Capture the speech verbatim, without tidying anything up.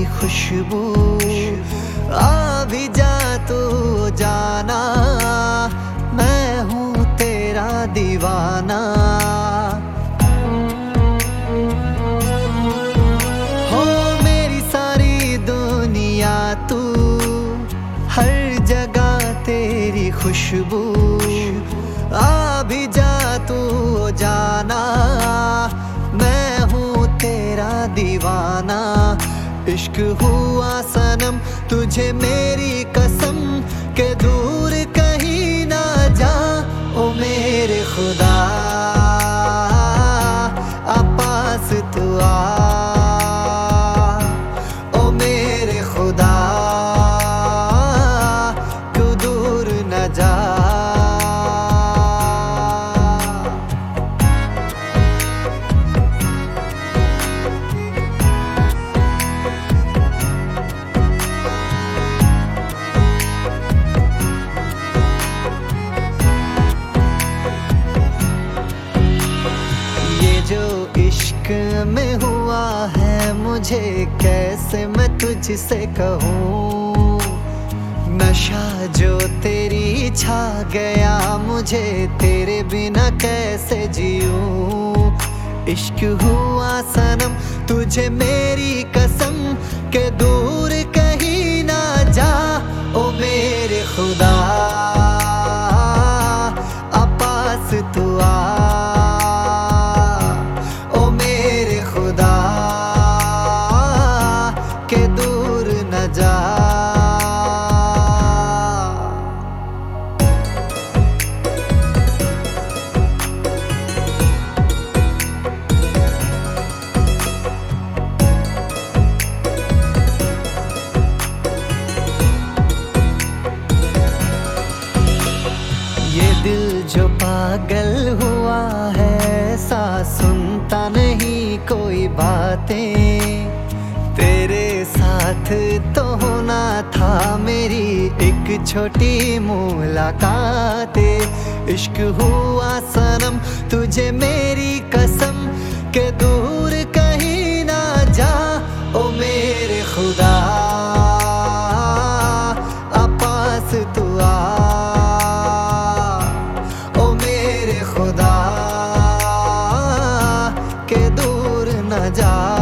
खुशबू, आ भी जा तू जाना, मैं हूँ तेरा दीवाना। हो मेरी सारी दुनिया तू, हर जगह तेरी खुशबू, आ भी जा तू जाना, मैं हूँ तेरा दीवाना। इश्क हुआ सनम तुझे मेरी कसम, के दूर कहीं ना जा ओ मेरे खुदा, आ पास तू आ ओ मेरे खुदा, क्यों दूर न जा। जो इश्क में हुआ है मुझे, कैसे मैं तुझसे कहूँ। नशा जो तेरी छा गया मुझे, तेरे बिना कैसे जीऊँ। इश्क हुआ सनम तुझे मेरी कसम, के दूर कहीं ना जा ओ मेरे खुदा, आ पास तू आ के दूर न जा। ये दिल जो पागल हुआ है, ऐसा सुनता नहीं कोई बातें। तेरे साथ तो होना था मेरी एक छोटी मुलाकातें। इश्क हुआ सनम तुझे मेरी कसम, के दूर कहीं ना जा ओ मेरे खुदा, आ पास तू आ ओ मेरे खुदा, के दूर न जा।